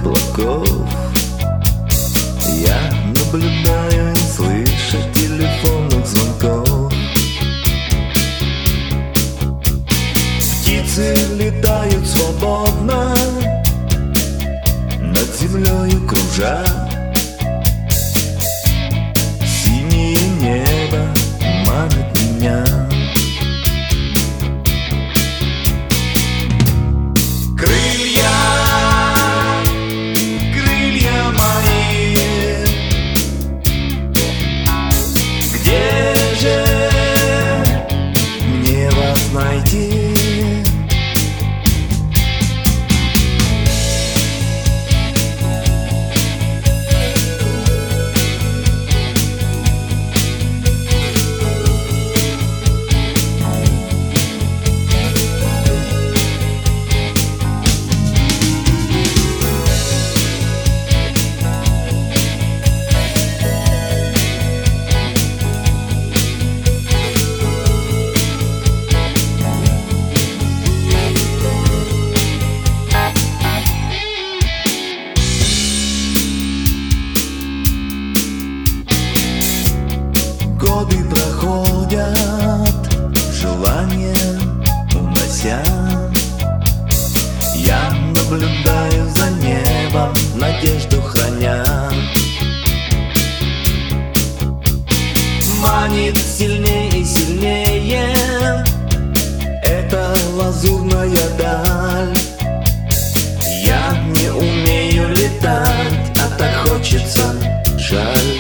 облаков. Я наблюдаю и слышу телефонных звонков. Птицы летают свободно, над землею кружа. Синее небо манит меня. Годы проходят, желания унося. Я наблюдаю за небом, надежду храня. Манит сильнее и сильнее эта лазурная даль. Я не умею летать, а так хочется, жаль.